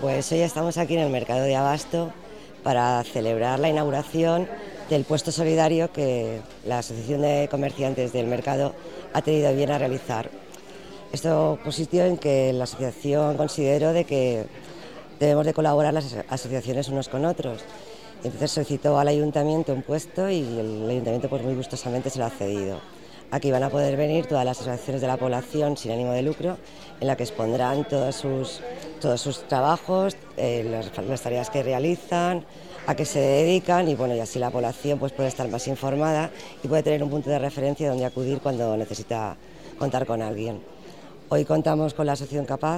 Pues hoy estamos aquí en el Mercado de Abasto para celebrar la inauguración del puesto solidario que la Asociación de Comerciantes del Mercado ha tenido bien a realizar. Esto consistió en que la asociación consideró de que debemos de colaborar las asociaciones unos con otros. Entonces solicitó al ayuntamiento un puesto y el ayuntamiento pues muy gustosamente se lo ha cedido. Aquí van a poder venir todas las asociaciones de la población sin ánimo de lucro, en la que expondrán todos sus trabajos, las tareas que realizan, a qué se dedican y bueno, y así la población pues puede estar más informada y puede tener un punto de referencia donde acudir cuando necesita contar con alguien. Hoy contamos con la Asociación Capaz,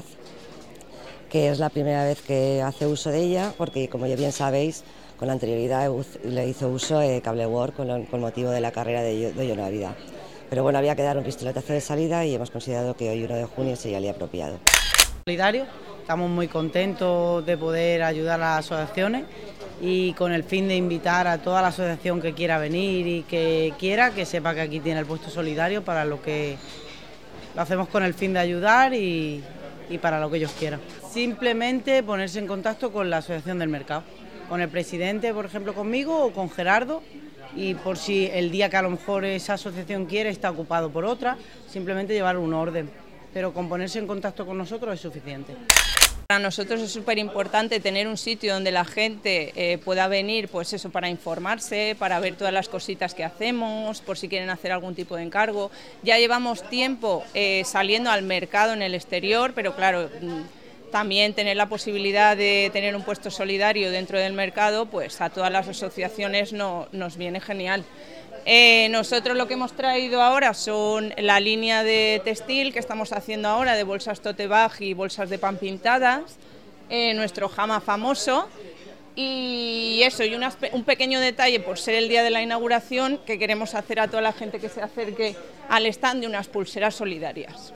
que es la primera vez que hace uso de ella, porque como ya bien sabéis, con anterioridad le hizo uso Cable World con motivo de la carrera de Yo Nueva Vida. Pero bueno, había que dar un pistoletazo de salida y hemos considerado que hoy 1 de junio sería el día apropiado. Solidario, estamos muy contentos de poder ayudar a las asociaciones y con el fin de invitar a toda la asociación que quiera venir y que quiera, que sepa que aquí tiene el puesto solidario para lo que lo hacemos con el fin de ayudar y para lo que ellos quieran. Simplemente ponerse en contacto con la Asociación del Mercado, con el presidente, por ejemplo, conmigo o con Gerardo, y por si el día que a lo mejor esa asociación quiere está ocupado por otra, simplemente llevar un orden, pero con ponerse en contacto con nosotros es suficiente. Para nosotros es súper importante tener un sitio donde la gente pueda venir, pues eso, para informarse, para ver todas las cositas que hacemos, por si quieren hacer algún tipo de encargo. Ya llevamos tiempo saliendo al mercado en el exterior, pero claro, también tener la posibilidad de tener un puesto solidario dentro del mercado, pues a todas las asociaciones nos viene genial. Nosotros lo que hemos traído ahora son la línea de textil que estamos haciendo ahora, de bolsas tote bag y bolsas de pan pintadas, nuestro jama famoso y eso, y un pequeño detalle por ser el día de la inauguración que queremos hacer a toda la gente que se acerque al stand de unas pulseras solidarias.